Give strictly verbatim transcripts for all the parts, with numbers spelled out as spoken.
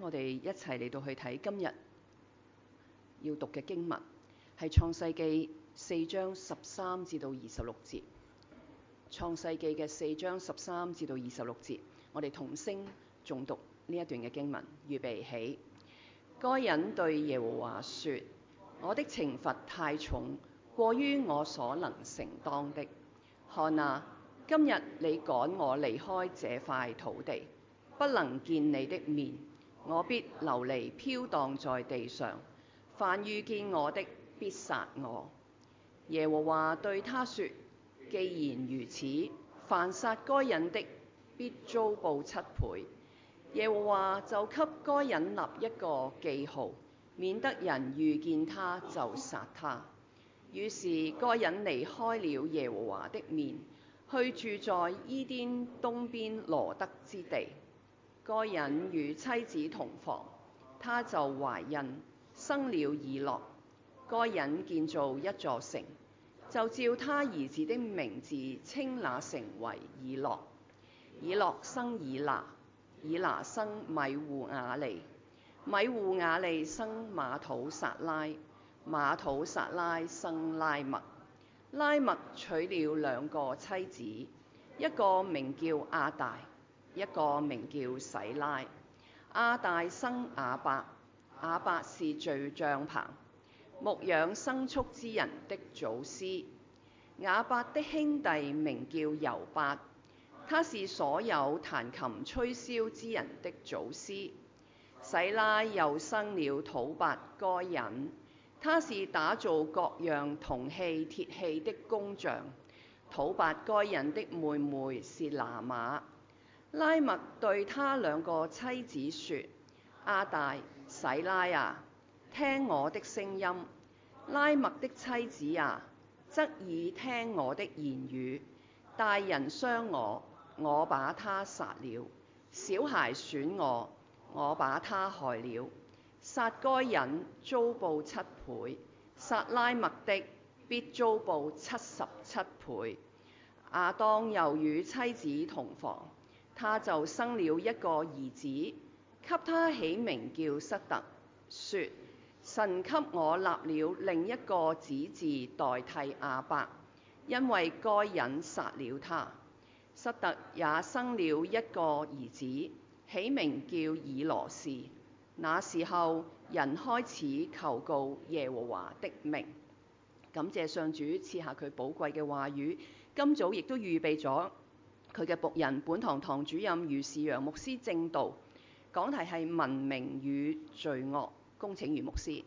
我哋一齊嚟到去睇今日要讀嘅經文，係創世記四章十三至到二十六節。創世記嘅四章十三至到二十六節，我哋同聲誦讀呢一段嘅經文。預備起。該隱對耶和華說：我的懲罰太重，過於我所能承當的。看啊，今日你趕我離開這塊土地，不能見你的面，我必流離飄蕩在地上。凡遇見我的，必殺我。耶和華對他說：既然如此，凡殺該隱的，必遭報七倍。耶和華就給該隱立一個記號，免得人遇見他就殺他。於是該隱離開了耶和華的面，去住在伊甸東邊羅得之地。該隱與妻子同房，他就懷孕，生了以諾。該隱建造一座城，就照他兒子的名字稱那城為以諾。以諾生以拿，以拿生米戶雅利，米戶雅利生馬土撒拉，馬土撒拉生拉麥。拉麥娶了兩個妻子，一個名叫亞大，一個名叫洗拉。亞大生亞伯，亞伯是繸帳棚、牧養牲畜之人的祖師。亞伯的兄弟名叫猶八，他是所有彈琴吹簫之人的祖師。洗拉又生了土伯該隱，他是打造各樣銅器鐵器的工匠。土伯該隱的妹妹是拿瑪。拉麥對他兩個妻子說：亞大、洗拉啊，聽我的聲音；拉麥的妻子啊，側耳聽我的言語。大人傷我，我把他殺了；小孩損我，我把他害了。殺該隱遭報七倍，殺拉麥的必遭報七十七倍。亞當又與妻子同房，他就生了一個兒子，給他起名叫塞特，說：神給我立了另一個子嗣代替亞伯，因為該隱殺了他。塞特也生了一個兒子，起名叫以羅士。那時候人開始求告耶和華的名。感謝上主賜下佢寶貴嘅話語，今早亦都預備咗佢嘅僕人本堂堂主任余士陽牧師證道，講題係文明與罪惡。恭請余牧師。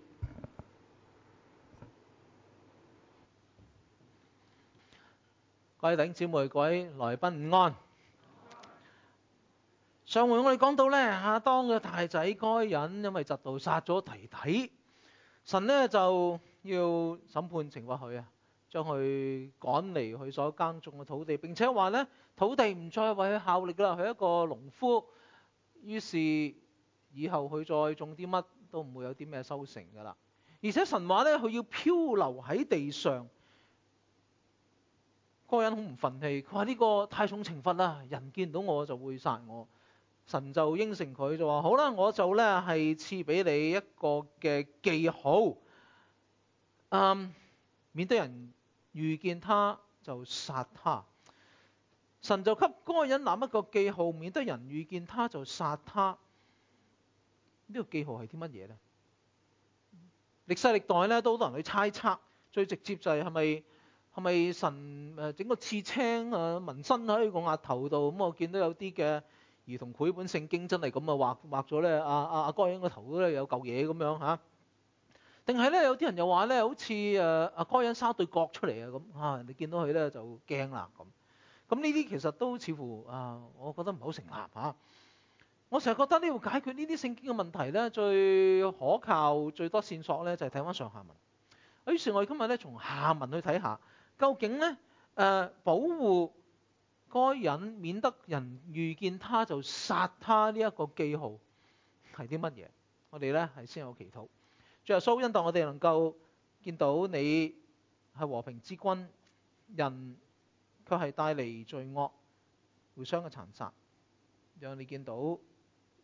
各位弟兄姊妹、各位來賓午安。上回我哋講到咧，亞當嘅大仔該隱因為嫉妒殺咗弟弟，神咧就要審判懲罰佢啊，將佢趕離佢所耕種嘅土地，並且話咧土地唔再為佢效力啦，佢一個農夫，於是以後佢再種啲乜都唔會有啲咩收成噶啦。而且神話咧佢要漂流喺地上。該隱好唔忿氣，佢話呢個太重懲罰啦，人見到我就會殺我。神就應承佢，就話好啦，我就咧係賜俾你一個嘅記號，嗯，免得人遇見他就殺他。神就給該隱立一個記號，免得人遇見他就殺他。呢個記號係啲乜嘢呢？歷世歷代咧都好多人去猜測，最直接就係係咪係咪神誒整個刺青啊紋身喺個額頭度？咁我見到有啲嘅兒童繪本聖經真係咁啊畫畫咗咧，阿阿阿該隱個頭都咧有嚿嘢咁樣嚇。定係咧有啲人又話咧，好似誒阿該隱生對角出嚟啊咁嚇，人哋見到佢咧就驚啦咁。咁呢啲其實都似乎啊，我覺得唔係好成立嚇。我成日覺得呢要解決呢啲聖經嘅問題咧，最可靠、最多線索咧就係睇翻上下文。於是我哋今日咧從下文去睇下，究竟咧誒、呃、保護該隱免得人遇見他就殺他呢一個記號係啲乜嘢？我哋咧係先有祈禱。主耶穌，因待我哋能夠見到你係和平之君，人卻係帶嚟罪惡、互相嘅殘殺，讓你見到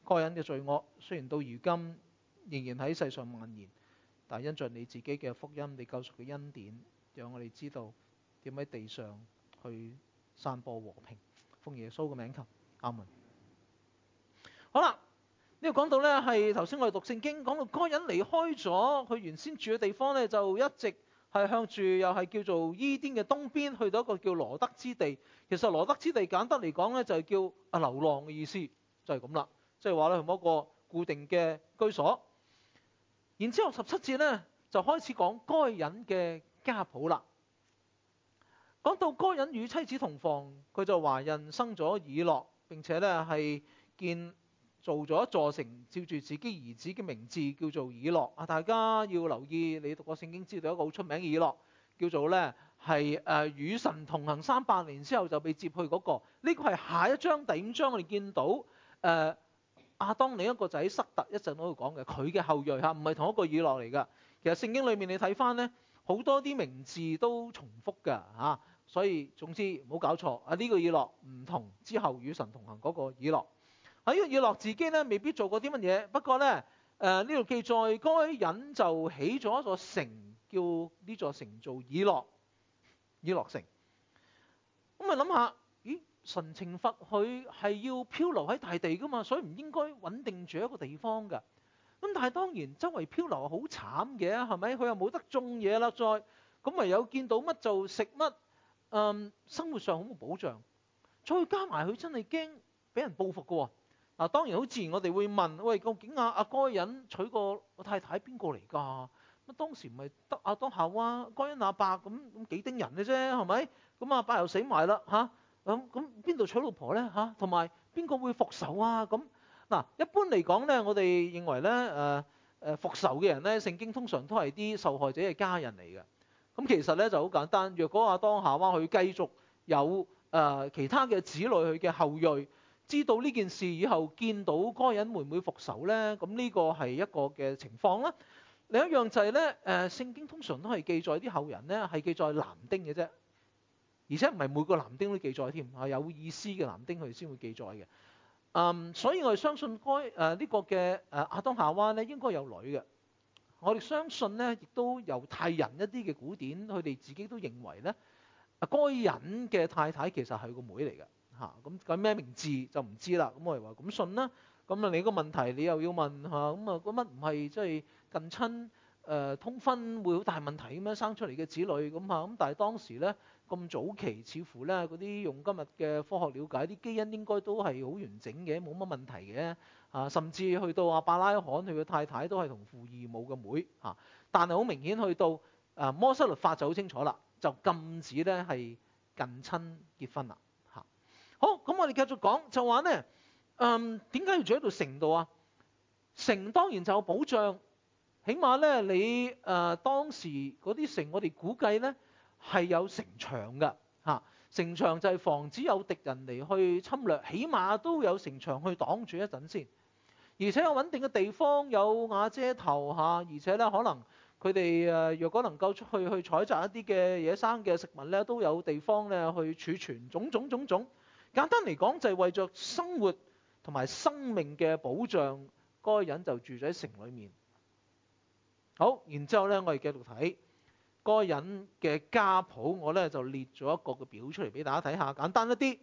該隱嘅罪惡雖然到如今仍然喺世上蔓延，但因着你自己嘅福音，你救贖嘅恩典，讓我哋知道點喺地上去散播和平。奉耶穌嘅名求，阿門。好啦，呢度講到呢係頭先我哋讀聖經講到該隱離開咗佢原先住嘅地方呢，就一直係向住又係叫做伊甸嘅東邊，去到一個叫羅德之地。其實羅德之地簡單嚟講呢，就係叫啊流浪嘅意思，就係咁啦。即係話咧，冇一個固定嘅居所。然之後十七節呢，就開始講該隱嘅家譜啦。講到該隱與妻子同房，佢就懷孕生咗以諾，並且呢係建造咗一座城，照住自己兒子嘅名字叫做以諾。啊，大家要留意，你讀過聖經知道一個好出名嘅以諾，叫做呢係誒與神同行三百年之後就被接去嗰、那個。呢、這個係下一章第五章我哋見到誒。呃亞當另一個仔塞特一陣我會講嘅，佢嘅後裔嚇，唔係同一個以諾嚟㗎。其實聖經裏面你睇翻呢，好多啲名字都重複㗎嚇，所以總之唔好搞錯啊！呢個以諾唔同之後與神同行嗰個以諾。喺呢個以諾自己呢未必做過啲乜嘢，不過呢誒呢度記載該隱就起咗一座城，叫呢座城做以諾，以諾城。咁咪諗下，咦？神懲罰佢係要漂流喺大地噶嘛，所以唔應該穩定住一個地方噶。咁但係當然周圍漂流係好慘嘅，係咪？佢又冇得種嘢啦，再咁咪有見到乜就食乜，嗯，生活上好冇保障。再加埋佢真係驚俾人報復噶喎。嗱，當然好自然，我哋會問：喂，究竟阿阿該隱娶個太太邊個嚟㗎？咁當時唔係得亞當夏娃，該隱亞伯咁咁幾丁人嘅啫，係咪？咁亞伯又死埋啦嚇。咁咁邊度娶老婆呢？嚇，同埋邊個會復仇啊？咁嗱，一般嚟講呢，我哋認為咧誒誒復仇嘅人咧，聖經通常都係啲受害者嘅家人嚟嘅。咁其實咧就好簡單，若果亞當夏娃佢繼續有誒、呃、其他嘅子女佢嘅後裔，知道呢件事以後，見到該隱會唔會復仇咧？咁呢個係一個嘅情況啦。另一樣就係咧誒，聖經通常都係記載啲後人咧係記載男丁嘅啫。而且唔係每個男丁都記載添，啊有意思嘅男丁佢哋先會記載嘅。嗯，所以我哋相信該誒呢個嘅誒亞當夏娃咧應該有女嘅。我哋相信咧，亦都猶太人一啲嘅古典，佢哋自己都認為咧，啊該隱嘅太太其實係個妹嚟嘅嚇。咁咁咩名字就唔知啦。咁我哋話咁信啦。咁啊你個問題你又要問嚇，咁啊嗰乜唔係即係近親誒、呃、通婚會好大問題咁樣生出嚟嘅子女咁嚇？咁但係當時咧。咁早期似乎咧嗰啲用今日嘅科學了解，啲基因應該都係好完整嘅，冇乜問題嘅啊。甚至去到亞伯拉罕佢嘅太太都係同父異母嘅妹啊。但係好明顯去到啊摩西律法就好清楚啦，就禁止咧係近親結婚啦嚇。好，咁我哋繼續講就話咧，嗯點解要住喺度城度啊？城當然就有保障，起碼咧你誒、呃、當時嗰啲城，我哋估計咧。係有城牆嘅嚇，城牆就係防止有敵人嚟去侵略，起碼都有城牆去擋住一陣先。而且有穩定嘅地方，有瓦遮頭嚇，而且咧可能佢哋誒若果能夠出去去採集一啲嘅野生嘅食物咧，都有地方咧去儲存，種種種種。簡單嚟講就係為着生活同埋生命嘅保障，該隱就住喺城裡面。好，然之後咧我哋繼續睇。該隱嘅家譜，我咧就列咗一個嘅表出嚟俾大家睇下，簡單一啲。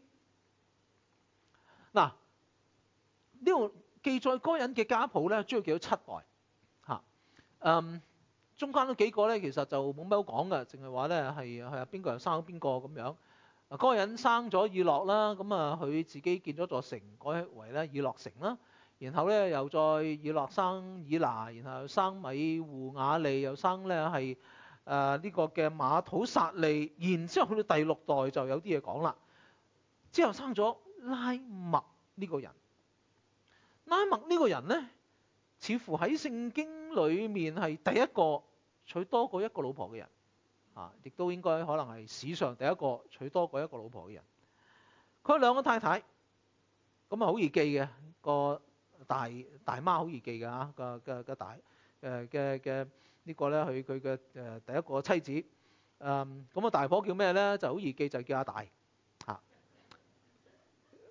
嗱，呢度記載該隱嘅家譜咧，主要記咗七代嚇。嗯，中間嗰幾個咧，其實就冇咩好講嘅，淨係話咧係係邊個又生咗邊個咁樣。啊，該隱生咗以諾啦，咁啊佢自己建咗座城，改為咧以諾城啦。然後咧又再以諾生以拿，然後生米戶雅利，又生咧係。誒呢、呃這個嘅馬土撒利，然之後去到第六代就有啲嘢講啦。之後生咗拉麥呢個人，拉麥呢個人呢，似乎喺聖經裏面係第一個娶多過一個老婆嘅人，啊，亦都應該可能係史上第一個娶多過一個老婆嘅人。佢有兩個太太，咁啊好易記嘅，個大大媽好易記嘅嚇，個嘅嘅大誒嘅嘅。呢個咧，佢佢嘅誒第一個妻子，誒咁啊大婆叫咩咧？就好易記，就叫阿大嚇。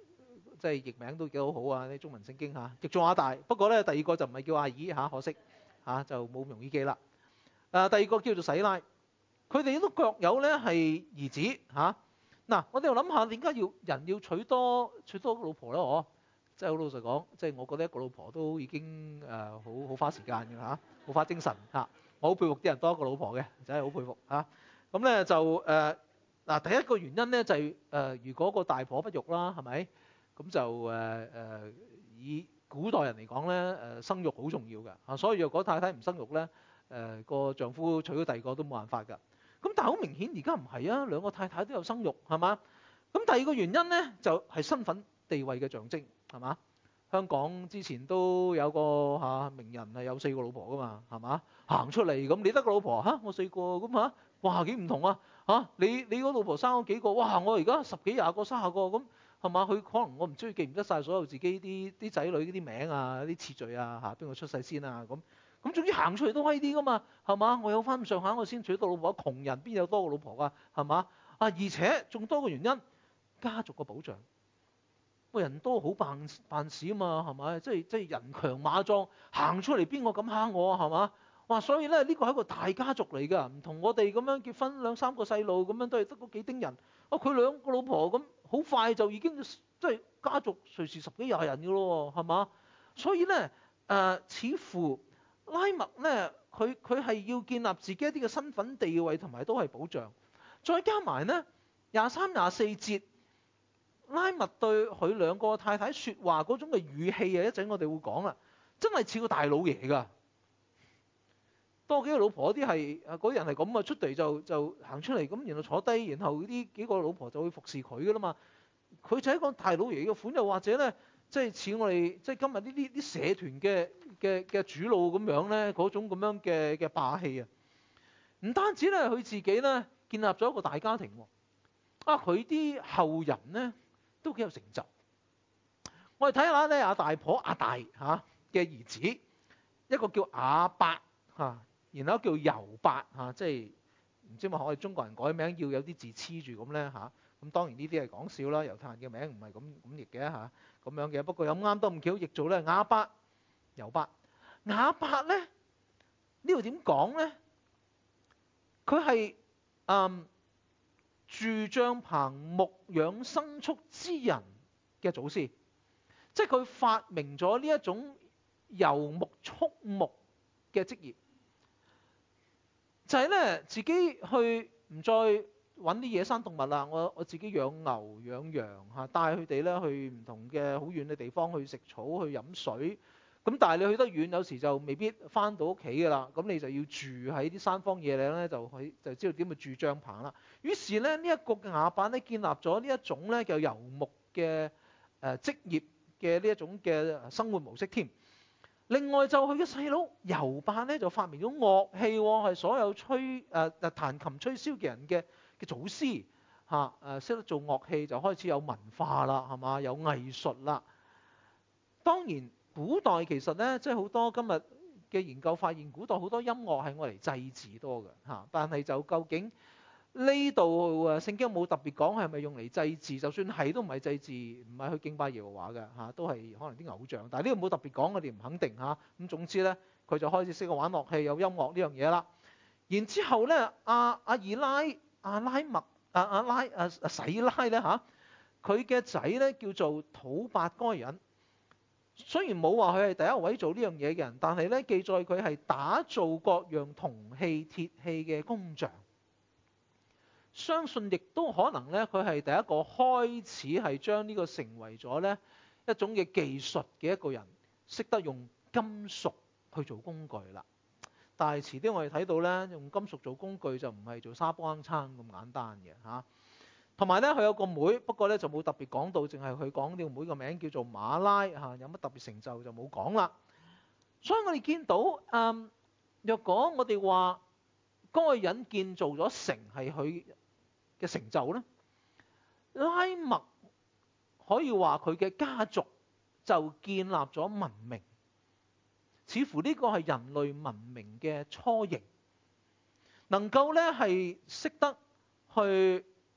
即係譯名都幾好好啊，啲中文聖經嚇，譯做亞大。不過咧第二個就唔係叫亞珥嚇，可惜嚇就冇咁容易記啦。誒第二個叫做洗拉，佢哋都各有咧係兒子嚇。嗱，我哋又諗下點解要人要娶多娶多個老婆咧？我即係好老實講，即係我覺得一個老婆都已經誒好好花時間嘅嚇，好花精神嚇。我好佩服啲人多一個老婆嘅，真係好佩服嚇。咁咧就誒嗱，第一個原因咧就係誒，如果個大婆不育啦，係咪？咁就誒誒以古代人嚟講咧，誒生育好重要嘅嚇，所以若果太太唔生育咧，誒個丈夫娶咗第二個都冇辦法㗎。咁但係好明顯而家唔係啊，兩個太太都有生育係嘛？咁第二個原因咧就係身份地位嘅象徵係嘛？香港之前都有個嚇名人係有四個老婆㗎嘛係嘛？行出嚟咁你得個老婆嚇，我四個咁嚇，哇幾唔同啊嚇！你你個老婆生咗幾個？哇我而家十幾廿個三十個咁係嘛？佢可能我唔中意記唔得晒所有自己啲啲仔女啲名啊啲次序啊嚇，邊個出世先啊咁。咁總之行出嚟都威啲噶嘛，係嘛？我有翻咁上下，我先娶到老婆。窮人邊有多個老婆啊？係嘛？啊，而且仲多個原因，家族個保障。喂，人多好辦辦事啊嘛，係咪？即係即係人強馬壯，行出嚟邊個敢蝦我啊？係嘛？哇！所以咧呢個係一個大家族嚟㗎，唔同我哋咁樣結婚兩三個細路咁樣都係得嗰幾丁人。啊，佢兩個老婆咁好快就已經即係家族隨時十幾廿人㗎咯，係嘛？所以咧誒、呃，似乎拉麥咧，佢佢係要建立自己一啲嘅身份地位同埋都係保障，再加埋咧廿三廿四節，拉麥對佢兩個太太説話嗰種嘅語氣啊，一陣我哋會講啦，真係似個大老爺㗎。多幾個老婆啲係嗰啲人係咁啊，出嚟就就行出嚟咁，然後坐低，然後呢幾個老婆就會服侍佢㗎啦嘛。佢就係一個大老爺嘅款，又或者咧。即係似我哋即係今日呢啲啲社團嘅嘅嘅主腦咁樣咧，嗰種咁樣嘅嘅霸氣啊！唔單止咧，佢自己咧建立咗一個大家庭喎，啊佢啲後人咧都幾有成就。我哋睇下咧，阿大婆阿大嚇嘅兒子，一個叫亞伯嚇，然後叫猶伯嚇，即係唔知話我哋中國人改名要有啲字黐住咁咧嚇。咁當然呢啲係講笑啦，猶太人嘅名唔係咁咁譯嘅嚇。咁樣嘅，不過有啱都咁巧，譯做咧亞伯、猶伯。亞伯咧呢度點講咧？佢係嗯住帳棚牧養牲畜之人嘅祖師，即係佢發明咗呢一種遊牧畜牧嘅職業，就係、是、咧自己去唔再揾啲野生動物啦，我我自己養牛養羊嚇，帶佢哋咧去唔同嘅好遠嘅地方去食草去飲水。咁但係你去得遠，有時就未必翻到屋企㗎啦。咁你就要住喺啲山荒野嶺咧，就去就知道點去住帳棚啦。於是咧呢一個嘅亞伯咧建立咗呢一種咧叫遊牧嘅誒職業嘅呢一種嘅生活模式添。另外就佢嘅細佬猶伯咧就發明咗樂器喎，係所有吹誒誒彈琴吹簫嘅人嘅嘅祖師嚇，誒識得做樂器就開始有文化啦，係嘛？有藝術啦。當然古代其實咧，即係好多今日嘅研究發現，古代好多音樂係我嚟祭祀多嘅嚇。但係就究竟呢度誒聖經冇特別講係咪用嚟祭祀？就算係都唔係祭祀，唔係去敬拜耶和華嘅嚇，都係可能啲偶像。但係呢度冇特別講，我哋唔肯定嚇。咁總之咧，佢就開始識得玩樂器，有音樂呢樣嘢啦。然之後咧，阿阿以拉、阿拉麥、阿阿拉、阿阿洗拉咧嚇，佢嘅仔咧叫做土伯該人。雖然冇話佢係第一位做呢樣嘢嘅人，但係咧記載佢係打造各樣銅器、鐵器嘅工匠。相信亦都可能咧，佢係第一個開始係將呢個成為咗咧一種嘅技術嘅一個人，識得用金屬去做工具啦。但係遲啲我哋睇到咧，用金屬做工具就唔係做沙煲罌罉咁簡單嘅嚇。同埋咧，佢有個妹，不過咧就冇特別講到，淨係佢講呢個妹個名叫做馬拉嚇，有乜特別成就就冇講啦。所以我哋見到，嗯，若果我哋話嗰個人建造咗城係佢嘅成就咧，拉麥可以話佢嘅家族就建立咗文明，似乎呢個係人類文明嘅雛形，能夠咧係識得去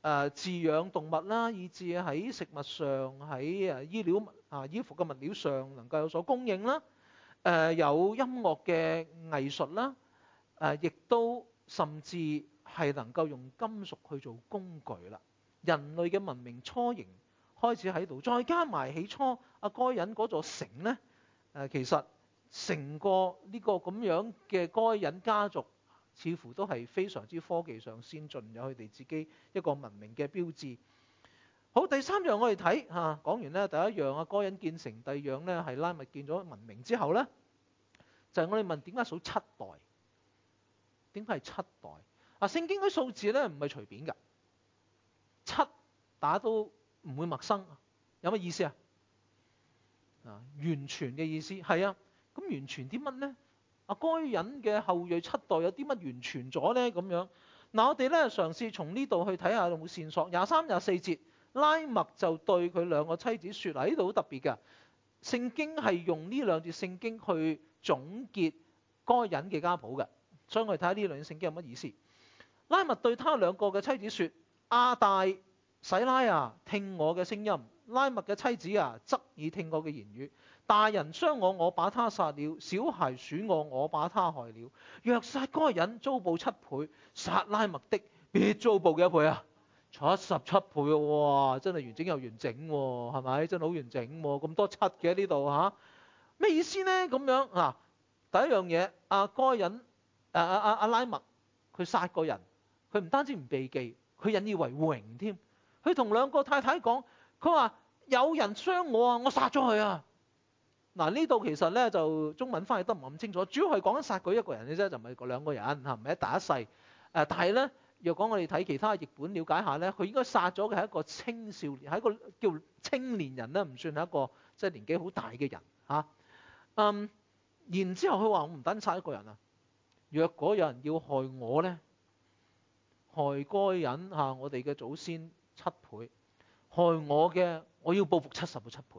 誒飼養動物啦，以至喺食物上、喺誒醫療啊衣服嘅物料上能夠有所供應啦。誒、呃、有音樂嘅藝術啦，誒、呃、亦都甚至係能夠用金屬去做工具啦。人類嘅文明雛形開始喺度，再加埋起初阿該隱嗰座城咧，誒、呃、其實成個呢個咁樣嘅該隱家族，似乎都係非常之科技上先進，有佢哋自己一個文明嘅標誌。好，第三樣我哋睇嚇，講完咧第一樣啊，該隱建成，第二樣咧係拉麥建咗文明之後咧，就係、是、我哋問點解數七代？點解係七代？啊，聖經嗰啲數字咧唔係隨便㗎，七大家都唔會陌生，有乜意思啊？啊，完全嘅意思係啊，咁完全啲乜咧？啊，該隱嘅後裔七代有啲乜完全咗咧？咁樣嗱，我哋咧嘗試從呢度去睇下有冇線索。廿三、廿四節，拉麥就對佢兩個妻子説：嗱，呢度好特別㗎，聖經係用呢兩節聖經去總結該隱嘅家譜嘅，所以我哋睇下呢兩節聖經有乜意思。拉麥對他兩個嘅妻子説：亞大、洗拉啊，聽我嘅聲音；拉麥嘅妻子啊，側耳聽我嘅言語。大人傷我，我把他殺了；小孩損我，我把他害了。若殺該隱，遭報七倍；殺拉麥的，必遭報幾多倍啊？七十七倍啊！哇，真係完整又完整喎，係咪？真係好完整喎，咁多七嘅呢度嚇，咩意思呢？咁樣嗱，第一樣嘢，阿該隱，誒阿阿阿拉麥，佢殺個人，佢唔單止唔避忌，佢引以為榮添。佢同兩個太太講，佢話有人傷我啊，我殺咗佢啊！嗱，呢度其實咧就中文翻譯得唔係咁清楚，主要係講緊殺佢一個人嘅啫，就唔係嗰兩個人嚇，唔係一大一細。誒，但係咧，若果我哋睇其他譯本了解下咧，佢應該殺咗嘅係一個青少年，係一個叫青年人咧，唔算係一個即係年紀好大嘅人嚇。嗯，然之後佢話：我唔單止殺一個人啊，若果有人要害我咧，害該隱嚇我哋嘅祖先七倍，害我嘅我要報復七十個七倍。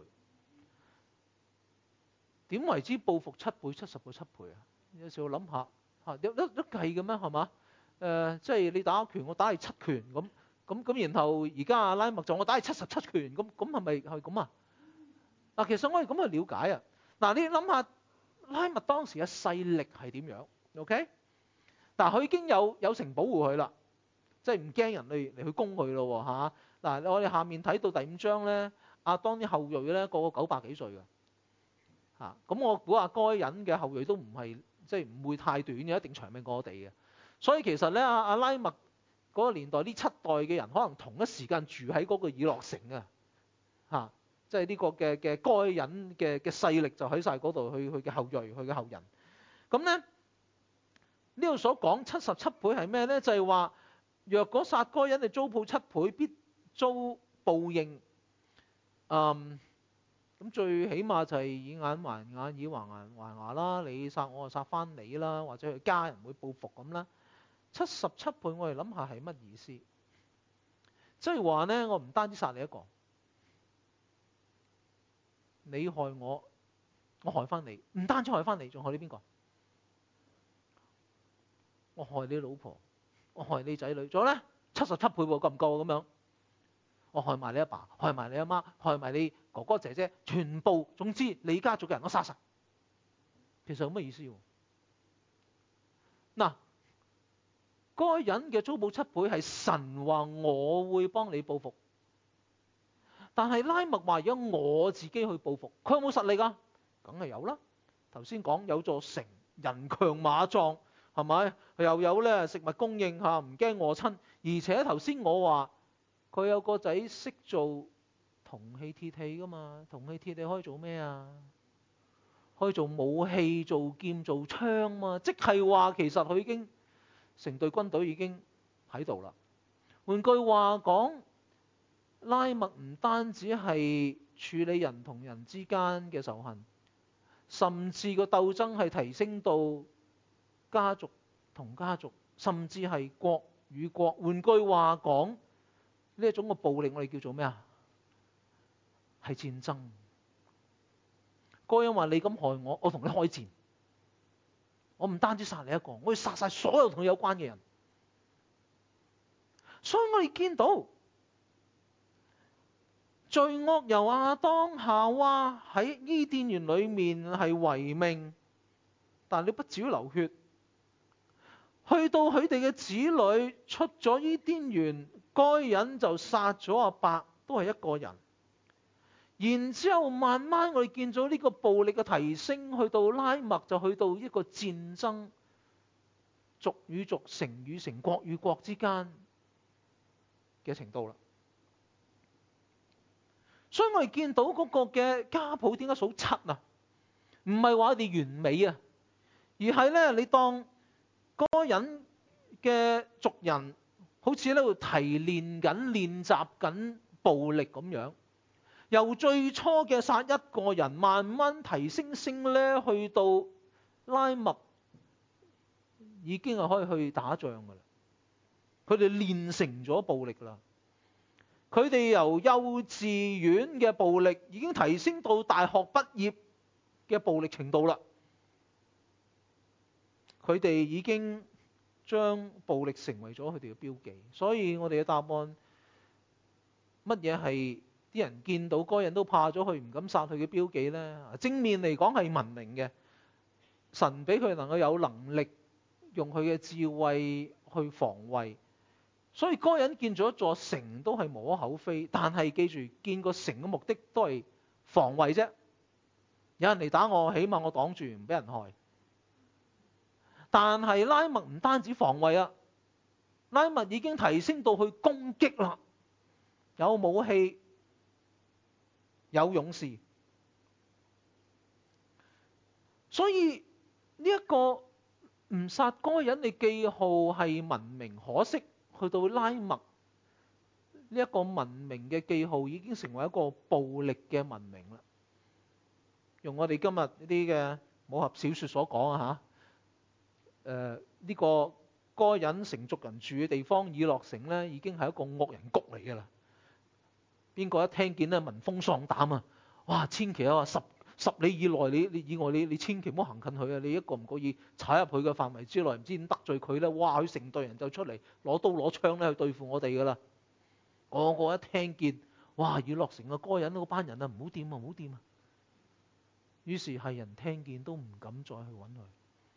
點為之報復七倍、七十個七倍啊？有時我諗下嚇，有得得計嘅咩？係嘛？誒、呃，即係你打拳，我打你七拳咁咁咁，然後而家阿拉麥就我打你七十七拳咁，咁係咪係咁啊？嗱，其實我哋咁去了解啊。嗱，你諗下拉麥當時嘅勢力係點樣 ？OK，嗱，佢已經有有城保護佢啦，即係唔驚人嚟嚟去攻佢咯嚇。嗱，我哋下面睇到第五章咧，亞當啲後裔咧個個九百幾歲嘅。嚇，咁我估下該隱嘅後裔都唔係即係唔會太短嘅，一定長命過我哋嘅。所以其實咧，阿阿拉麥嗰個年代呢七代嘅人，可能同一時間住喺嗰個以諾城啊，嚇，即係呢個嘅嘅該隱嘅嘅勢力就喺晒嗰度，去佢嘅後裔，佢嘅後人。咁咧呢度所講七十七倍係咩咧？就係話若果殺該隱，你遭報七倍，必遭報應。嗯。咁最起碼就係以眼還眼，以牙還還牙啦。你殺我，就殺翻你啦，或者佢家人會報復咁啦。七十七倍，我哋諗下係乜意思？即係話咧，我唔單止殺你一個，你害我，我害翻你，唔單止害翻你，仲害你邊個？我害你老婆，我害你仔女，仲有咧七十七倍喎，夠唔夠咁樣？我害埋你阿爸，害埋你阿媽，害埋你哥哥姐姐，全部，總之你家族嘅人我殺晒。其實有乜意思？嗱，該隱嘅遭報七倍係神話我會幫你報復，但係拉麥話如果我自己去報復，佢有冇實力啊？梗係有啦。頭先講有座城，人強馬壯，係咪？又有咧食物供應嚇，唔驚餓親。而且頭先我話。佢有個仔識做銅器鐵器噶嘛？銅器鐵器可以做咩啊？可以做武器、做劍、做槍嘛？即係話其實佢已經成隊軍隊已經喺度啦。換句話講，拉麥唔單止係處理人同人之間嘅仇恨，甚至個鬥爭係提升到家族同家族，甚至係國與國。換句話講，呢一種嘅暴力，我哋叫做咩啊？係戰爭。該隱話：你咁害我，我同你開戰。我唔單止殺你一個，我要殺晒所有同你有關嘅人。 所以我哋見到罪惡由亞當夏娃喺伊甸園裏面係違命，但你不至於流血。去到佢哋嘅子女出咗伊甸園，該隱就殺咗亞伯，都係一個人。然之後慢慢我哋見咗呢個暴力嘅提升，去到拉麥就去到一個戰爭，族與族、城與城、國與國之間嘅程度啦。所以我哋見到嗰個嘅家譜點解數七啊？唔係話我哋完美啊，而係咧你當該隱嘅族人好似喺度提煉緊、練習緊暴力咁樣。由最初嘅殺一個人，慢慢提升升咧，去到拉麥已經係可以去打仗㗎啦。佢哋練成咗暴力啦。佢哋由幼稚園嘅暴力已經提升到大學畢業嘅暴力程度啦。佢哋已經將暴力成為咗佢哋嘅標記。所以我哋嘅答案，乜嘢係啲人見到該人都怕咗佢，唔敢殺佢嘅標記呢？正面嚟講係文明嘅，神俾佢能夠有能力用佢嘅智慧去防衛。所以該人建咗一座城都係無可厚非，但係記住建個城嘅目的都係防衛啫。有人嚟打我，起碼我擋住唔俾人害。但係拉麥唔單止防衛啊，拉麥已經提升到去攻擊啦，有武器，有勇士。所以呢一個唔殺該人嘅記號係文明，可惜去到拉麥呢一個文明嘅記號已經成為一個暴力嘅文明啦。用我哋今日呢啲嘅武俠小說所講啊嚇，誒呢個該隱城族人住嘅地方以諾城咧，已經係一個惡人谷嚟㗎啦。邊個一聽見咧聞風喪膽啊！哇，千祈啊，十十里以內你你以外你你千祈唔好行近佢啊！你一個唔覺意踩入佢嘅範圍之內，唔知點得罪佢咧，哇！佢成隊人就出嚟攞刀攞槍咧去對付我哋㗎啦。個個一聽見，哇！以諾城嘅該隱嗰班人啊，唔好掂啊，唔好掂啊！於是係人聽見都唔敢再去揾佢。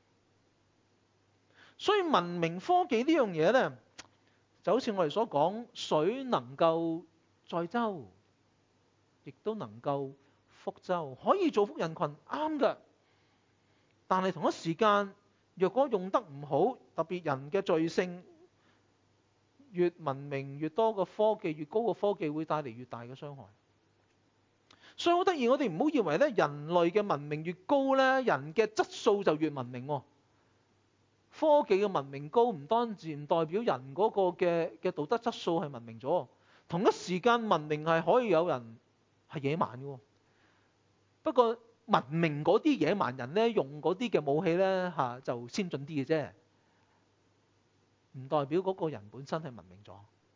所以文明科技呢樣嘢咧，就好似我哋所講，水能夠載舟，亦都能夠覆舟，可以造福人群，啱㗎。但係同一時間，若果用得唔好，特別人嘅罪性，越文明越多嘅科技，越高嘅科技會帶嚟越大嘅傷害。所以好得意，我哋唔好以為咧，人類嘅文明越高咧，人嘅質素就越文明喎。科技嘅文明高唔單止唔代表人嗰個嘅嘅道德質素係文明咗，同一時間文明係可以有人係野蠻嘅。不過文明嗰啲野蠻人咧，用嗰啲嘅武器咧嚇就先進啲嘅啫，唔代表嗰個人本身係文明咗。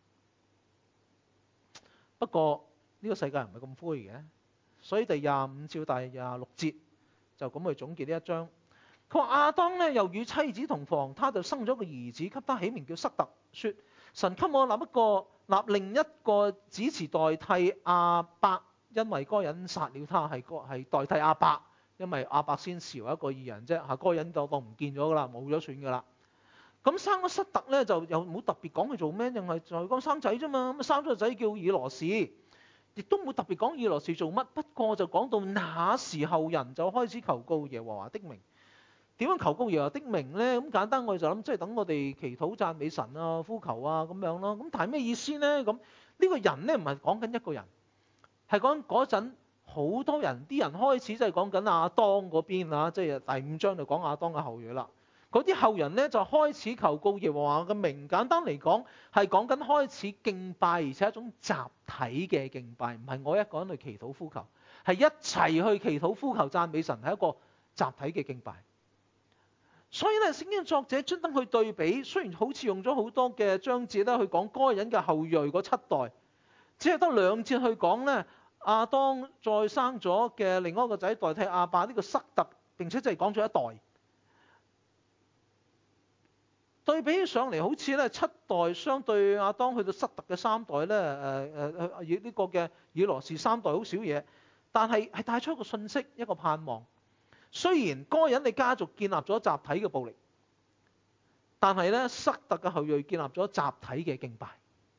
不過呢個世界唔係咁灰嘅，所以第廿五至第廿六節就咁去總結呢一章。佢話亞當咧又與妻子同房，他就生咗個兒子，給他起名叫塞特，說神給我立一個立另一個子嗣代替亞伯，因為該隱殺了他，係個係代替亞伯，因為亞伯先視為一個義人啫，嚇該隱就當唔見咗噶啦，冇咗算噶啦。咁生咗塞特咧就又冇特別講佢做咩，淨係就係講生仔啫嘛。咁生咗個仔叫以羅士，亦都冇特別講以羅士做乜。不過就講到那時候人就開始求告耶和華的名。點樣求告耶和華的名咧？咁簡單，我哋就諗，即係等我哋祈禱讚美神啊、呼求啊咁樣咯。咁但係咩意思咧？咁呢個人咧唔係講緊一個人，係講嗰陣好多人，啲人開始即係講緊亞當嗰邊啊，即係第五章就講亞當嘅後裔啦。嗰啲後人咧就開始求告耶和華嘅名。簡單嚟講係講緊開始敬拜，而且係一種集體嘅敬拜，唔係我一個人去祈禱呼求，係一齊去祈禱呼求讚美神，係一個集體嘅敬拜。所以咧，聖經作者專登去對比，雖然好似用咗好多嘅章節咧去講該隱嘅後裔嗰七代，只係得兩節去講咧亞當再生咗嘅另外一個仔代替亞伯呢個塞特，並且就係講咗一代。 對比起上嚟，好似咧七代相對亞當去到塞特嘅三代咧，誒誒誒以呢個嘅以羅士三代好少嘢，但係係帶出一個信息，一個盼望。雖然該隱嘅家族建立咗集體嘅暴力，但係咧塞特嘅後裔建立咗集體嘅敬拜，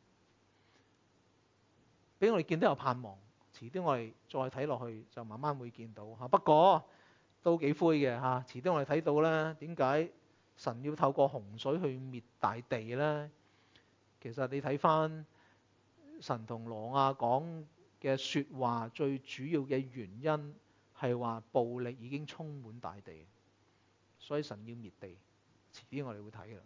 俾我哋見到有盼望。遲啲我哋再睇落去就慢慢會見到嚇。不過都幾灰嘅嚇。遲啲我哋睇到咧，點解神要透過洪水去滅大地咧？其實你睇翻神同挪亞講嘅説話，最主要嘅原因係話暴力已經充滿大地，所以神要滅地。遲啲我哋會睇嘅。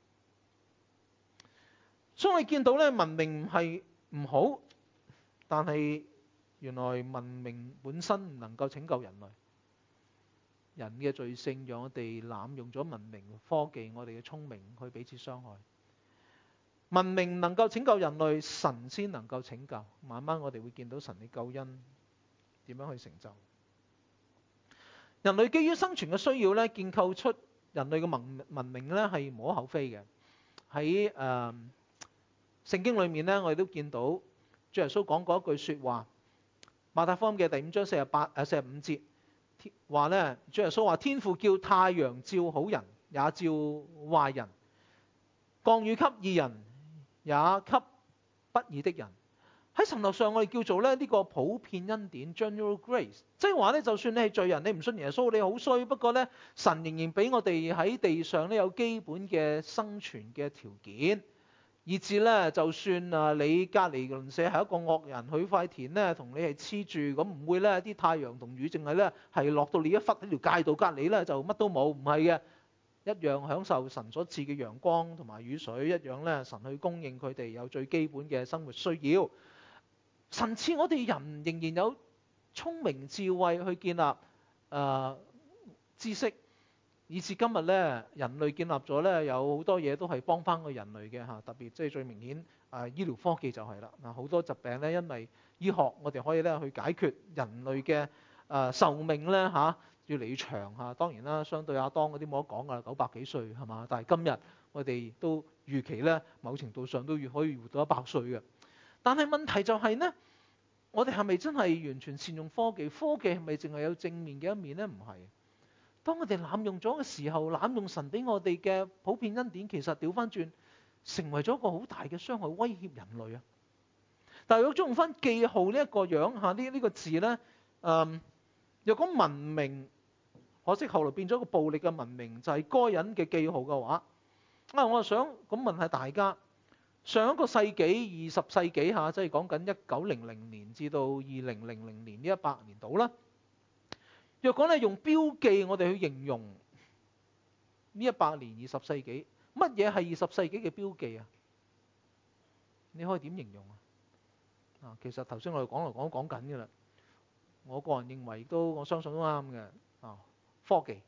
所以我哋見到咧，文明唔係唔好，但係原來文明本身唔能夠拯救人類。人嘅罪性讓我哋濫用咗文明科技，我哋嘅聰明去彼此傷害。文明能夠拯救人類，神先能夠拯救。慢慢我哋會見到神嘅救恩點樣去成就。人類基於生存嘅需要咧，建構出人類嘅文文明咧係無可厚非嘅。喺誒、呃、聖經裏面咧，我哋都見到主耶穌講過一句説話，馬太福音嘅第五章四十八誒四十五節。話咧，主耶穌話：天父叫太陽照好人，也照壞人；降雨給義人，也給不義的人。喺神學上，我哋叫做咧呢個普遍恩典 （general grace），即係話咧，就算你係罪人，你唔信耶穌，你好衰，不過咧，神仍然俾我哋喺地上咧有基本嘅生存嘅條件。以至咧，就算啊你隔離鄰舍係一個惡人，佢塊田咧同你係黐住，咁唔會咧啲太陽同雨淨係咧係落到你一忽喺條街道隔離咧就乜都冇，唔係嘅，一樣享受神所賜嘅陽光同埋雨水，一樣咧神去供應佢哋有最基本嘅生活需要。神賜我哋人仍然有聰明智慧去建立誒、呃、知識。以至今日咧，人類建立咗咧，有好多嘢都係幫翻個人類嘅嚇，特別即係最明顯啊，醫療科技就係啦。嗱，好多疾病咧，因為醫學我哋可以咧去解決人類嘅誒壽命咧嚇，越嚟越長嚇。當然啦，相對亞當嗰啲冇得講噶啦，九百幾歲係嘛？但係今日我哋都預期咧，某程度上都越可以活到一百歲嘅。但係問題就係咧，我哋係咪真係完全善用科技？科技係咪淨係有正面嘅一面咧？唔係。當我哋濫用咗嘅時候，濫用神俾我哋嘅普遍恩典，其實調翻轉成為咗一個好大嘅傷害，威脅人類啊！但係如果用翻記號呢一個樣嚇，呢呢個字咧，嗯，若果文明，可惜後來變咗個暴力嘅文明，就係該隱嘅記號嘅話，啊，我就想咁問下大家，上一個世紀二十世紀嚇，即係講緊一九零零年至到二零零零年呢一百年度啦。若果你用標記我哋去形容呢一百年二十世紀，乜嘢係二十世紀嘅標記啊？你可以點形容啊？啊，其實頭先我哋講嚟講講緊嘅啦，我個人認為都我相信都啱嘅啊。科技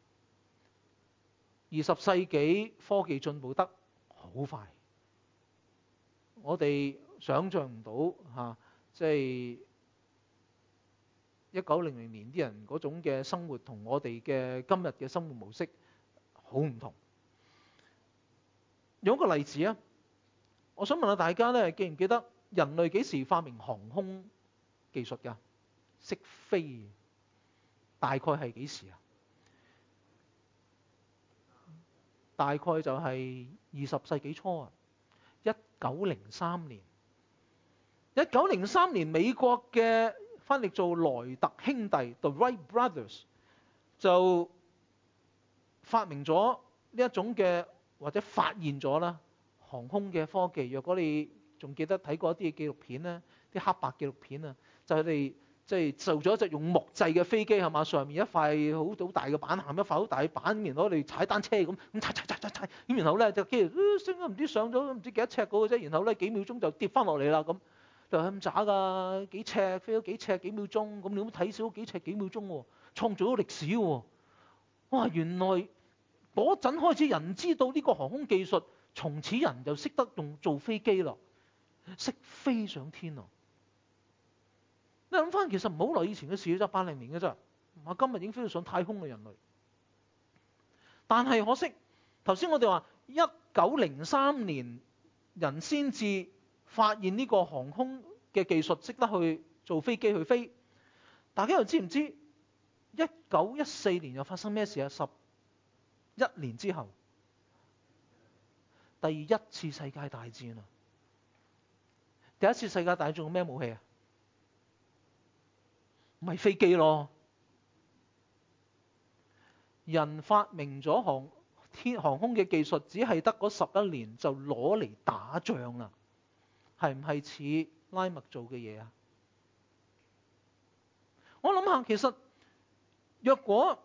二十世紀科技進步得好快，我哋想像唔到嚇，即係。一九零零年啲人嗰種嘅生活同我哋嘅今日嘅生活模式好唔同。用一個例子啊，我想問下大家咧，記唔記得人類幾時發明航空技術㗎？識飛大概係幾時啊？大概就係二十世紀初啊，一九零三年。一九零三年美國嘅翻譯做萊特兄弟 The Wright Brothers 就發明咗呢一種嘅，或者發現咗啦航空嘅科技。若果你仲記得睇過一啲紀錄片咧，啲黑白紀錄片啊，就係佢哋即係做咗一隻用木製嘅飛機係嘛，上面一塊好好大嘅板，下一塊好大嘅板，然後你踩單車咁咁踩踩踩踩踩，咁然後咧隻機升咗唔知上咗唔知幾多尺嗰個啫，然後咧幾秒鐘就跌翻落嚟啦咁。就係咁渣㗎，幾尺飛咗幾尺幾秒鐘，咁你都睇少幾尺幾秒鐘喎，創造咗歷史喎！哇，原來嗰陣開始人知道呢個航空技術，從此人就識得用做飛機咯，識飛上天咯。你諗翻其實唔好耐以前嘅事，就八零年嘅啫，今日已經飛到上太空嘅人類。但係可惜，頭先我哋話一九零三年人先至發現呢個航空嘅技術，識得去做飛機去飛。大家又知唔知一九一四年又發生咩事啊？十一年之後，第一次世界大戰啊！第一次世界大戰用咩武器啊？咪飛機咯！人發明咗航天航空嘅技術，只係得嗰十一年就攞嚟打仗啦。係唔係似拉麥做嘅嘢啊？我諗下，其實若果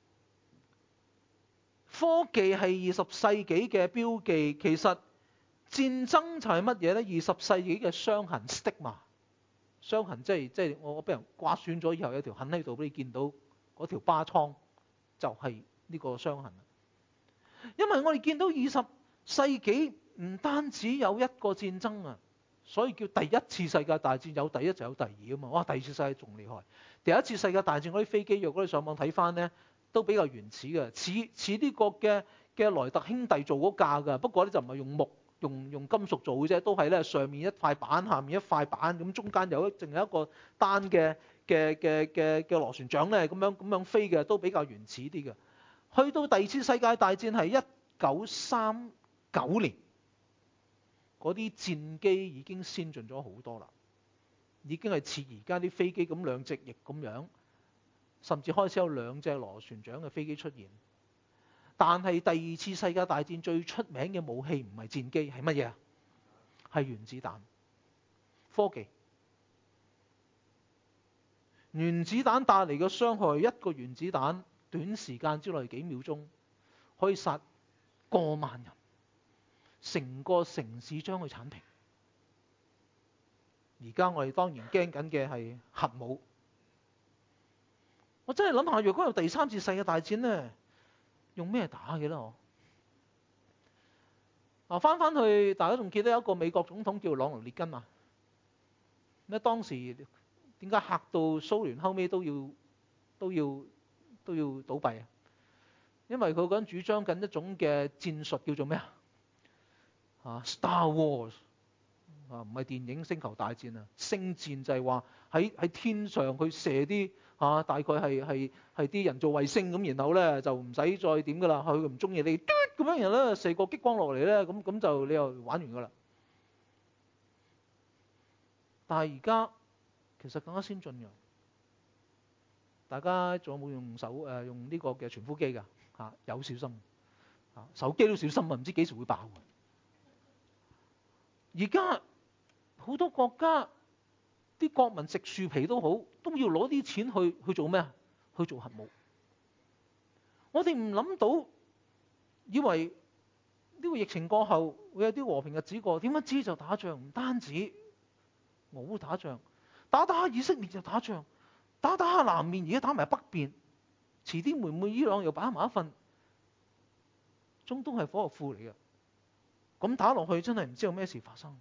科技係二十世紀嘅標記，其實戰爭就係乜嘢呢？二十世紀嘅傷痕 stigma， 傷痕即係即係我俾人刮損咗以後有條痕喺度，俾你見到嗰條疤瘡，就係呢個傷痕。因為我哋見到二十世紀唔單止有一個戰爭啊，所以叫第一次世界大戰，有第一就有第二啊嘛。哇，第二次世界仲厲害。第一次世界大戰嗰啲飛機，若果你上網睇翻呢，都比較原始嘅，似似呢個嘅嘅萊特兄弟做嗰架㗎。不過咧就唔係用木用用金屬做嘅啫，都係咧上面一塊板，下面一塊板，咁中間有一淨係一個單嘅嘅嘅嘅嘅螺旋槳咧，咁樣咁樣飛嘅，都比較原始啲嘅。去到第二次世界大戰係一九三九年，嗰啲戰機已經先進咗好多啦，已經係似而家啲飛機咁兩隻翼咁樣，甚至開始有兩隻螺旋槳嘅飛機出現。但係第二次世界大戰最出名嘅武器唔係戰機，係乜嘢啊？係原子彈科技。原子彈帶嚟嘅傷害，一個原子彈短時間之內幾秒鐘可以殺過萬人，成個城市將佢剷平。而家我哋當然驚緊嘅係核武。我真係諗下，如果有第三次世界大戰呢，用咩打嘅咧？我嗱翻翻去，大家仲記得有一個美國總統叫朗奴列根嘛？咩當時點解嚇到蘇聯後尾都要都要都要倒閉啊？因為佢嗰陣主張緊一種嘅戰術叫做咩啊？啊 Star Wars 啊，唔係電影星球大戰啊，星戰就係話喺喺天上去射啲啊，大概係係係啲人造衛星咁，然後咧就唔使再點噶啦，佢唔中意你嘟咁樣，然後咧射個激光落嚟咧，咁咁就你又玩完噶啦。但係而家其實更加先進嘅，大家仲有冇用手誒、呃、用呢個嘅傳呼機㗎？嚇、啊、有小心嚇、啊，手機都小心啊，唔知幾時會爆。而家好多國家啲國民食樹皮都好，都要攞啲錢去去做咩啊？去做核武。我哋唔諗到，以為呢個疫情過後會有啲和平日子過，點不知就打仗，唔單止俄烏打仗，打打下以色列就打仗，打打下南面，而家打埋北邊，遲啲會唔會伊朗又擺埋一份？中東係火藥庫嚟嘅，咁打落去真係唔知有咩事發生。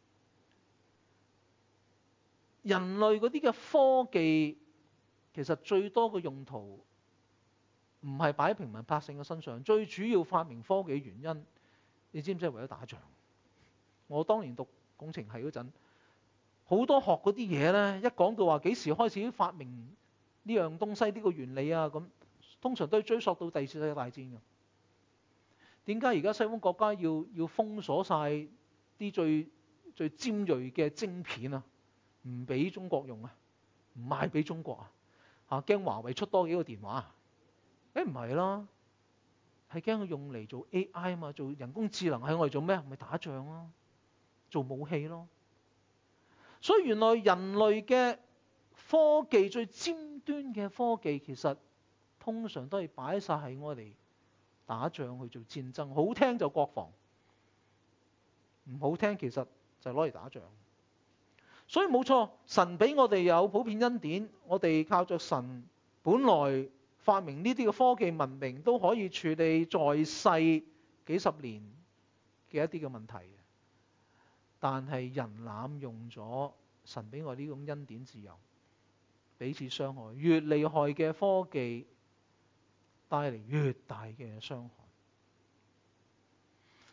人類嗰啲嘅科技其實最多嘅用途唔係擺喺平民百姓嘅身上，最主要發明科技嘅原因，你知唔知係為咗打仗？我當年讀工程系嗰陣，好多學嗰啲嘢呢，一講到話幾時開始發明呢樣東西，呢個原理啊，咁通常都係追溯到第二次世界大戰嘅。點解而家西方國家要要封鎖晒啲最最尖鋭嘅晶片啊？唔俾中國用啊，唔賣俾中國啊，嚇驚華為出多幾個電話啊？誒唔係啦，係驚佢用嚟做 A I 啊嘛，做人工智能係我哋做咩？咪打仗咯，做武器咯。所以原來人類嘅科技最尖端嘅科技，其實通常都係擺晒喺我哋打仗去做戰爭。好聽就國防，唔好聽其實就攞嚟打仗。所以冇錯，神俾我哋有普遍恩典，我哋靠着神本來發明呢啲嘅科技文明，都可以處理在世幾十年嘅一啲嘅問題。但係人濫用咗神俾我呢種恩典自由，彼此傷害，越厲害嘅科技帶嚟越大嘅傷害。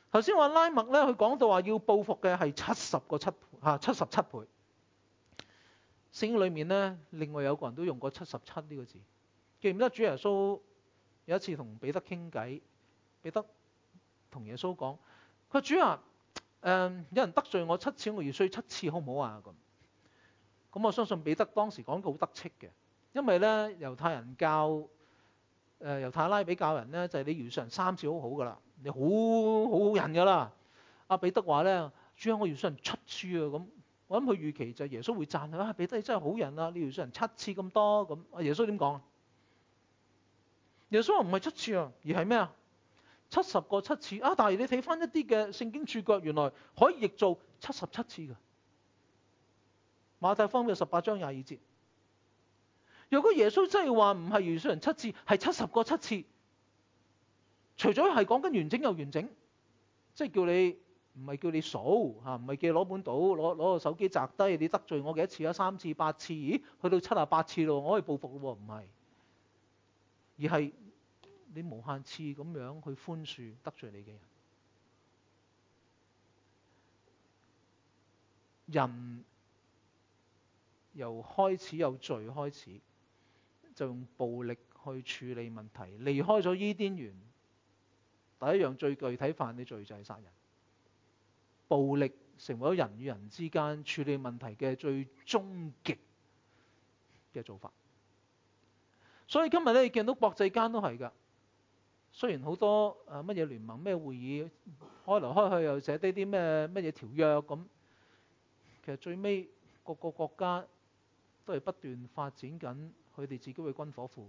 頭先話拉麥咧，佢講到話要報復嘅係七十個七嚇七十七倍。聖經裏面咧，另外有個人都用過七十七呢個字。記唔記得主耶穌有一次同彼得傾偈，彼得同耶穌講：佢話主啊，誒、呃、有人得罪我七次，我要衰七次好唔好啊？咁咁我相信彼得當時講得好得戚嘅，因為咧猶太人教誒、呃、猶太拉比教人咧就係、是、你饒恕人三次好好噶啦，你好好好人噶啦。阿彼得話咧：主啊，我饒恕人七次啊！咁我諗佢預期就係耶穌會讚佢啊，彼得你真係好人啊，你饒恕人七次咁多咁。阿耶穌點講？耶穌話唔係七次啊，而係咩啊？七十個七次啊！但係你睇翻一啲嘅聖經注腳，原來可以譯做七十七次嘅。馬太福音嘅十八章廿二節。如果耶穌真係話唔係饒恕人七次，係七十個七次，除咗係講緊完整又完整，即係叫你唔係叫你數嚇，唔係叫你攞本簿攞攞個手機擲低，你得罪我幾多次啊？三次八次，咦？去到七十八次咯，我可以報復咯喎？唔係，而係你無限次咁樣去寬恕得罪你嘅人。人由開始有罪開始，就用暴力去處理問題。離開咗伊甸園，第一樣最具體犯嘅罪就係殺人。暴力成為咗人與人之間處理問題嘅最終極嘅做法。所以今日咧，你見到國際間都係㗎。雖然好多誒乜嘢聯盟咩會議開來開去又寫低啲咩乜嘢條約咁，其實最尾各個國家都係不斷發展緊佢哋自己嘅軍火庫。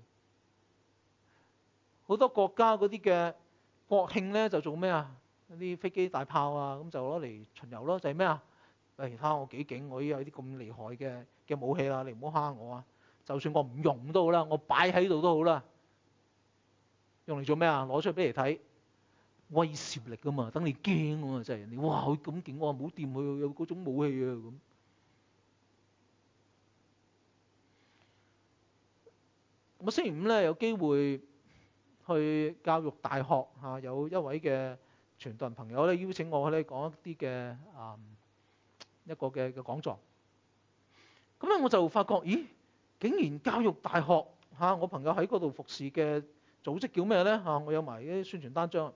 好多國家嗰啲嘅國慶咧就做咩啊？啲飛機大炮啊，咁就攞嚟巡遊咯，就係咩啊？誒，睇下我幾勁，我依有啲咁厲害嘅嘅武器啦，你唔好蝦我啊！就算我唔用都好啦，我擺喺度都好啦。用嚟做咩啊？攞出嚟俾你睇，威懾力㗎嘛，等你驚啊嘛，真係人哋哇佢咁勁，我話唔好掂佢，有嗰種武器啊咁。我星期五咧有機會去教育大學嚇，有一位嘅傳道人朋友咧邀請我咧講一啲嘅啊一個嘅嘅講座。咁咧我就發覺，咦，竟然教育大學嚇，我朋友喺嗰度服侍嘅組織叫咩咧嚇？我有埋啲宣傳單張，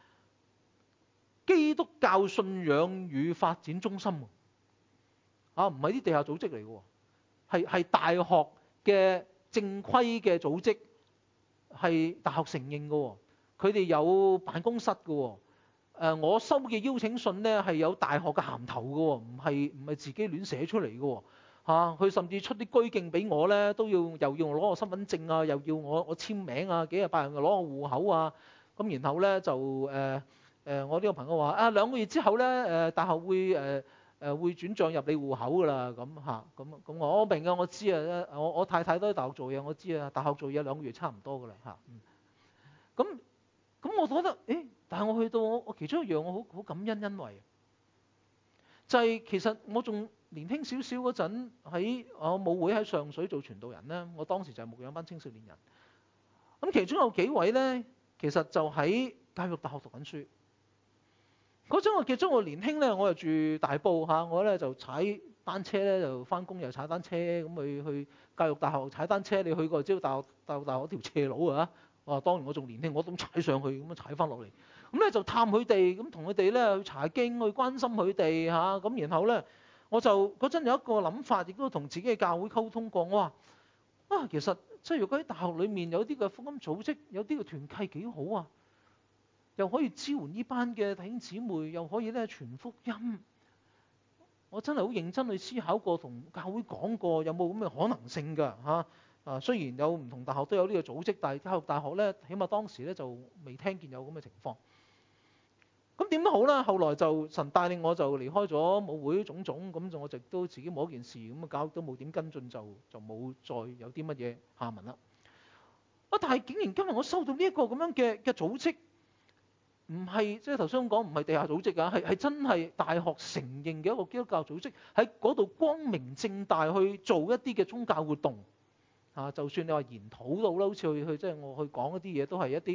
基督教信仰與發展中心啊，唔係啲地下組織嚟嘅，係係大學嘅正規嘅組織，係大學承認嘅，佢哋有辦公室嘅。誒，我收嘅邀請信咧係有大學嘅銜頭嘅，唔係唔係自己亂寫出嚟嘅。嚇！佢、啊、甚至出啲居敬俾我咧，都要又要我攞個身份證啊，又要我我簽名啊，幾日八日又攞個戶口啊。咁然後咧就誒誒、呃呃，我呢個朋友話啊，兩個月之後咧誒、呃，大學會誒誒、呃、會轉帳入你戶口㗎啦。咁嚇咁咁我我明㗎，我知啊。我我太太都喺大學做嘢，我知啊。大學做嘢兩個月差唔多㗎啦嚇。咁、嗯、咁我覺得誒，但係我去到我我其中一樣我好好感恩欣慰，就係、是、其實我仲年輕少少嗰陣，喺我母會喺上水做傳道人咧，我當時就係牧養班青少年人。咁其中有幾位咧，其實就喺教育大學讀緊書。嗰陣我記得我年輕咧，我又住大埔嚇，我咧就踩單車咧，就翻工又踩單車，咁去去教育大學踩單車。你去過知道大學大學大學條斜路啊？哇！當然我仲年輕，我都踩上去咁樣踩翻落嚟。咁咧就探佢哋，咁同佢哋咧去查經，去關心佢哋嚇。咁然後咧。我就嗰陣有一個諗法，亦都同自己嘅教會溝通過。我話啊，其實即係如果喺大學裏面有啲嘅福音組織，有啲嘅團契幾好啊，又可以支援呢班嘅弟兄姊妹，又可以咧傳福音。我真係好認真去思考過，同教會講過，有冇咁嘅可能性㗎嚇？啊，雖然有唔同大學都有呢個組織，但係教育大學咧，起碼當時咧就未聽見有咁嘅情況。咁點都好啦，後來就神帶領我就離開咗母會種種，咁就我直都自己冇一件事，咁啊教都冇點跟進，就就冇再有啲乜嘢下文啦。啊！但係竟然今日我收到呢一個咁樣嘅嘅組織，唔係即係頭先講唔係地下組織啊，係係真係大學承認嘅一個基督教組織，喺嗰度光明正大去做一啲嘅宗教活動啊！就算你話研討到啦，好似去去即係我去講一啲嘢，都係一啲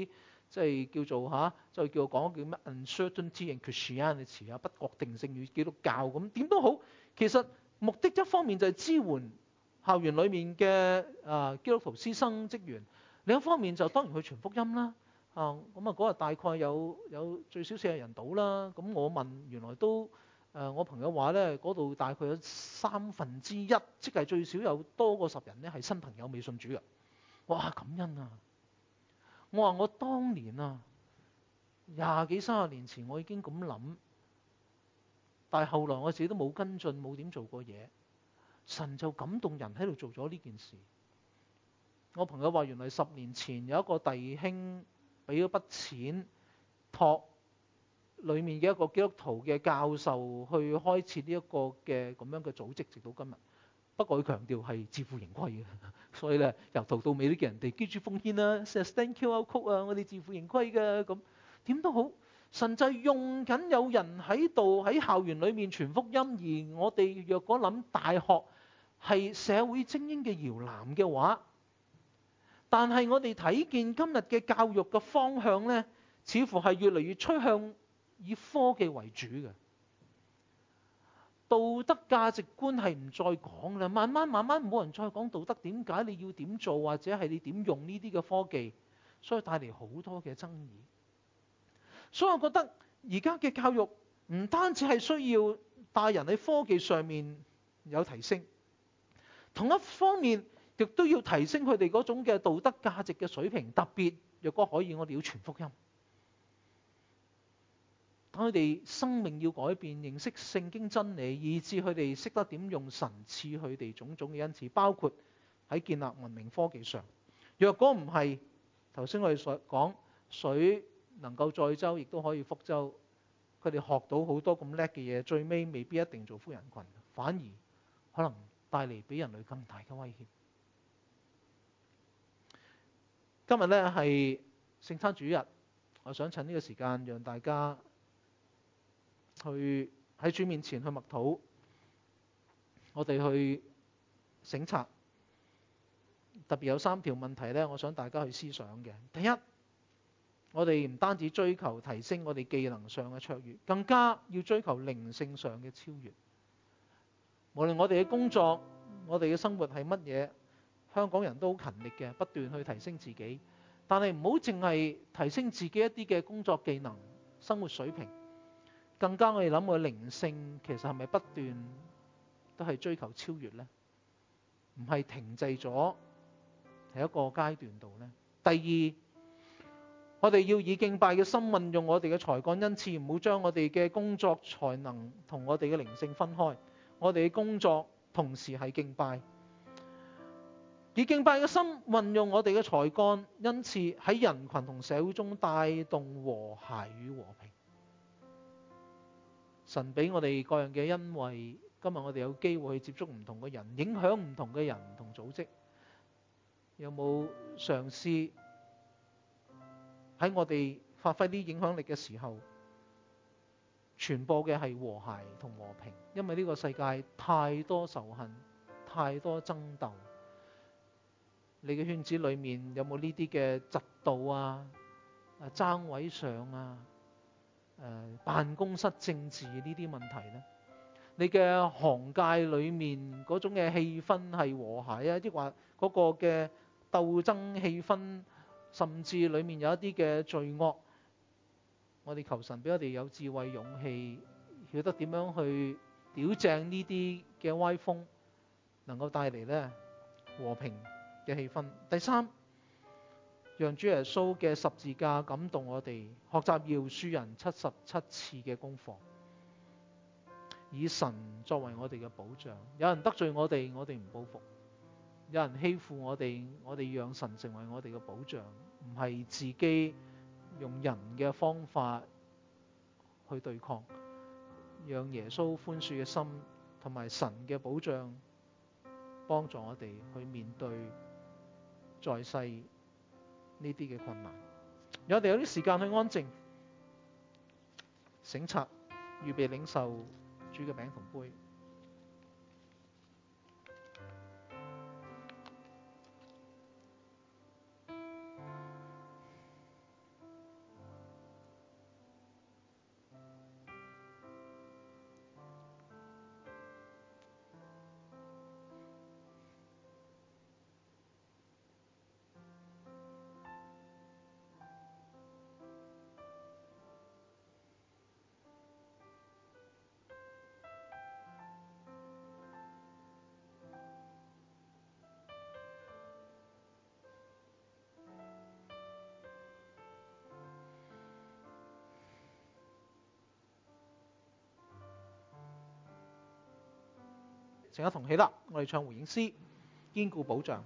即係叫做嚇，就叫講叫咩 uncertainty and Christianity 啊，不確定性與基督教咁點都好。其實目的一方面就係支援校園裡面嘅啊基督徒師生職員，另一方面就當然去傳福音啦。啊咁啊嗰日大概有有最少四十人到啦。咁我問原來都誒、呃、我朋友話咧，嗰度大概有三分之一，即係最少有多過十人咧係新朋友未信主嘅。哇，感恩啊！我話我當年啊，廿幾三十年前我已經咁諗，但係後來我自己都冇跟進，冇點做過嘢。神就感動人喺度做咗呢件事。我朋友話原來十年前有一個弟兄俾咗筆錢託裡面嘅一個基督徒嘅教授去開設呢一個嘅咁樣嘅組織，直到今日。不過佢強調係自負盈虧嘅，所以咧由頭到尾都叫人哋記住奉獻啦 ，send Q R code 啊，我哋自負盈虧嘅咁。點都好，神就用緊有人喺度喺校園裏面傳福音，而我哋若果諗大學係社會精英嘅搖籃嘅話，但係我哋睇見今日嘅教育嘅方向咧，似乎係越嚟越趨向以科技為主嘅。道德價值觀係唔再講啦，慢慢慢慢冇人再講道德，點解你要點做，或者係你點用呢啲嘅科技，所以帶嚟好多嘅爭議。所以我覺得而家嘅教育唔單止係需要帶人喺科技上面有提升，同一方面亦都要提升佢哋嗰種嘅道德價值嘅水平，特別若果可以，我哋要傳福音。等佢哋生命要改變，認識聖經真理，以致佢哋識得點用神賜佢哋種種嘅恩賜，包括喺建立文明科技上。若果唔係，頭先我哋所講水能夠載舟，亦都可以覆舟。佢哋學到好多咁叻嘅嘢，最尾未必一定做富人群，反而可能帶嚟俾人類更大嘅威脅。今日呢係聖餐主日，我想趁呢個時間讓大家去喺主面前去默禱，我哋去省察，特別有三條問題呢，我想大家去思想嘅。第一，我哋唔單止追求提升我哋技能上嘅卓越，更加要追求靈性上嘅超越。無論我哋嘅工作，我哋嘅生活係乜嘢，香港人都好勤力嘅，不斷去提升自己，但係唔好淨係提升自己一啲嘅工作技能、生活水平。更加我哋諗，我嘅靈性其實係咪不斷都係追求超越呢？唔係停滯咗喺一個階段度呢？第二，我哋要以敬拜嘅心運用我哋嘅才幹恩賜，唔好將我哋嘅工作才能同我哋嘅靈性分開。我哋嘅工作同時係敬拜，以敬拜嘅心運用我哋嘅才幹恩賜，喺人群同社會中帶動和諧與和平。神俾我哋各樣嘅恩惠，今日我哋有機會去接觸唔同嘅人，影響唔同嘅人同組織，有冇嘗試喺我哋發揮啲影響力嘅時候，傳播嘅係和諧同和平？因為呢個世界太多仇恨，太多爭鬥。你嘅圈子裏面有冇呢啲嘅嫉妒啊、爭位上啊、誒辦公室政治呢啲問題呢？你嘅行界裏面嗰種嘅氣氛係和諧啊，抑或嗰個嘅鬥爭氣氛，甚至裏面有一啲嘅罪惡？我哋求神俾我哋有智慧勇氣，曉得點樣去矯正呢啲嘅歪風，能夠帶嚟呢和平嘅氣氛。第三，讓主耶穌嘅十字架感動我哋，學習饒恕人七十七次嘅功課，以神作為我哋嘅保障。有人得罪我哋，我哋唔報復；有人欺負我哋，我哋讓神成為我哋嘅保障，唔係自己用人嘅方法去對抗。讓耶穌寬恕嘅心同埋神嘅保障幫助我哋去面對在世呢啲嘅困難。有我哋有啲時間去安靜省察，預備領受主嘅餅同杯。 請一同起立，我哋唱回應詩，堅固保障。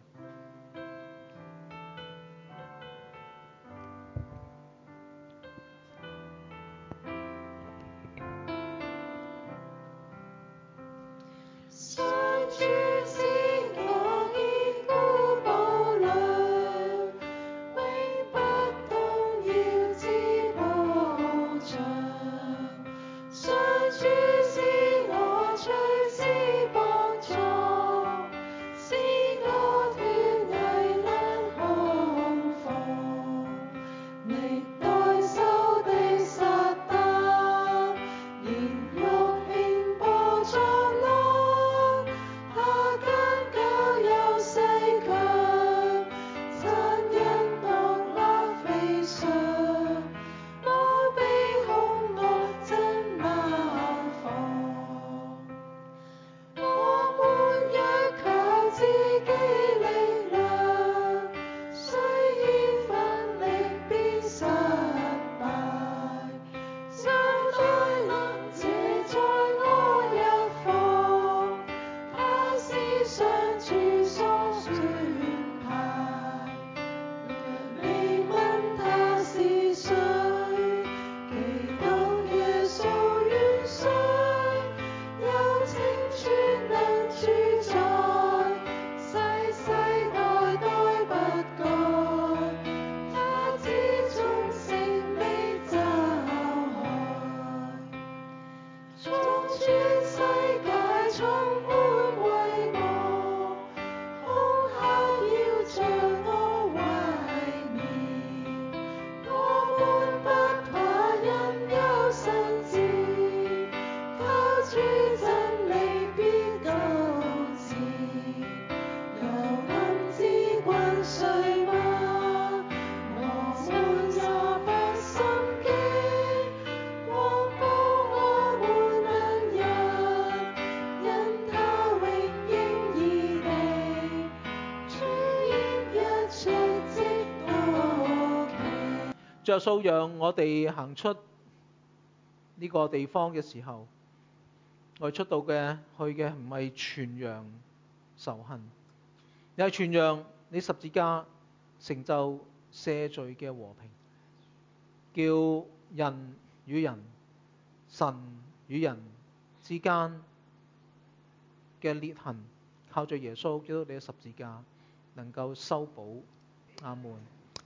主耶穌，讓我哋行出呢個地方嘅時候，我哋出到嘅去嘅唔係傳揚仇恨，而係傳揚你十字架成就赦罪嘅和平，叫人與人、神與人之間嘅裂痕，靠着耶穌基督你嘅十字架能夠修補。阿門。